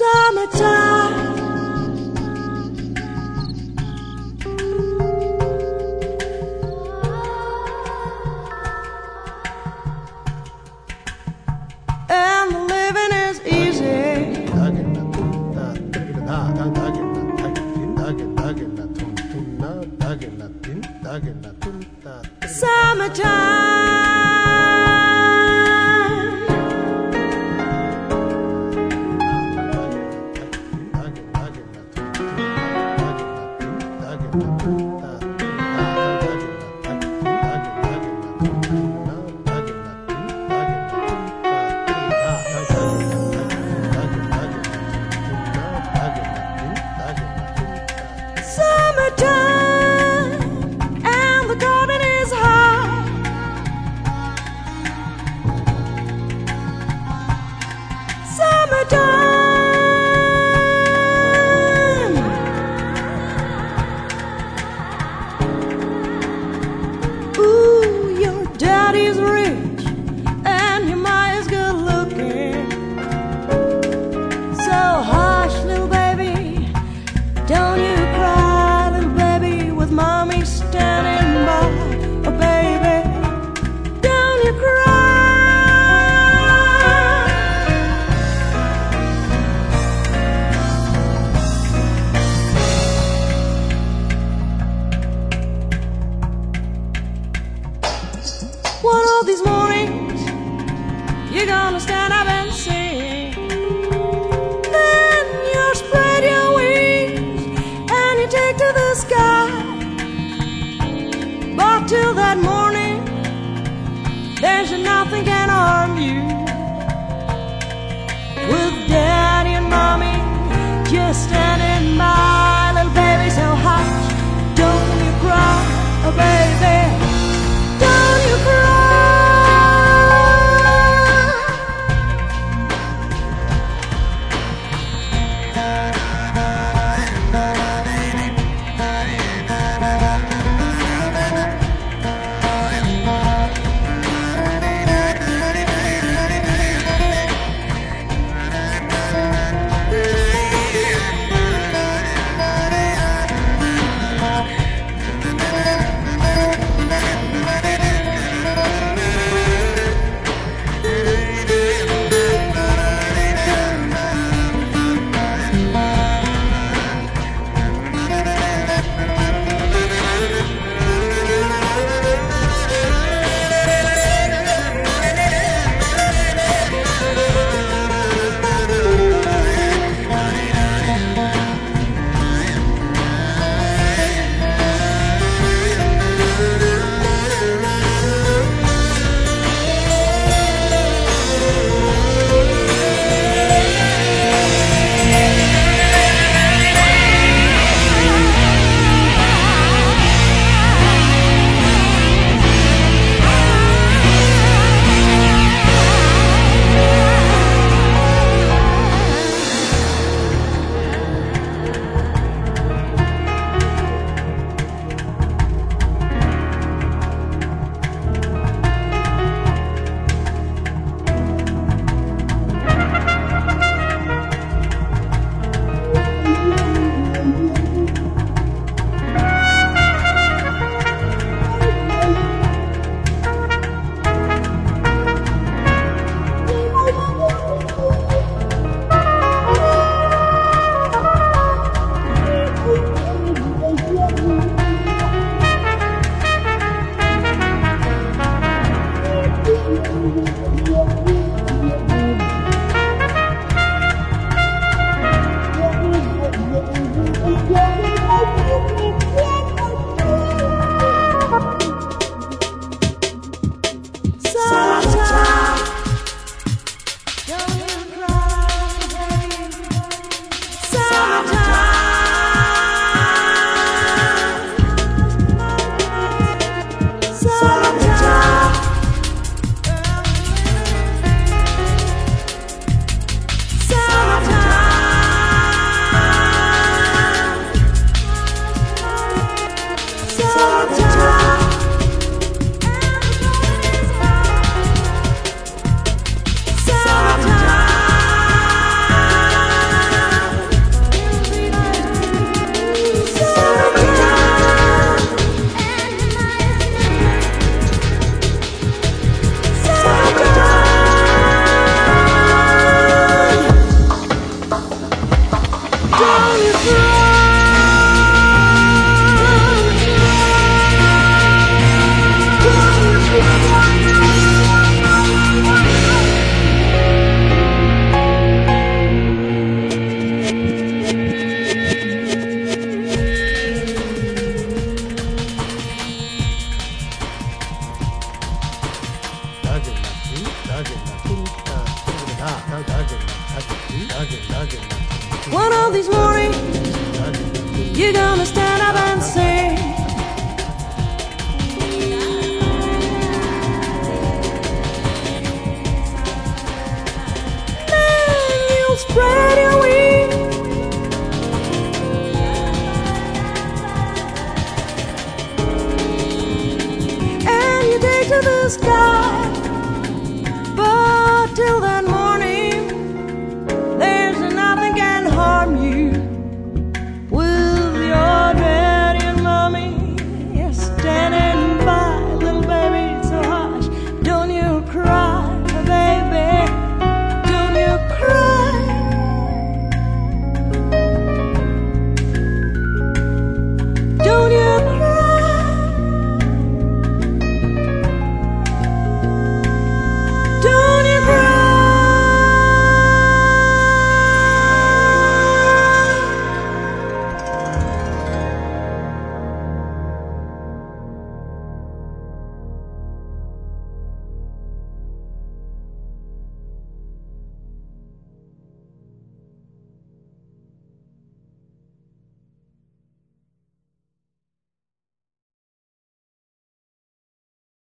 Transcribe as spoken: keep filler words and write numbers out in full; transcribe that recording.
Summertime. And the living is easy. Summertime. One of these mornings, you're gonna stand up and sing. Then you spread your wings and you take to the sky. But till that morning, there's nothing can harm you. With daddy and mommy just standing by, little baby, so hush, don't you cry, oh baby. Don't you cry. One of these mornings, you're gonna stand up and sing. Then you'll spread your wings and you take to the sky.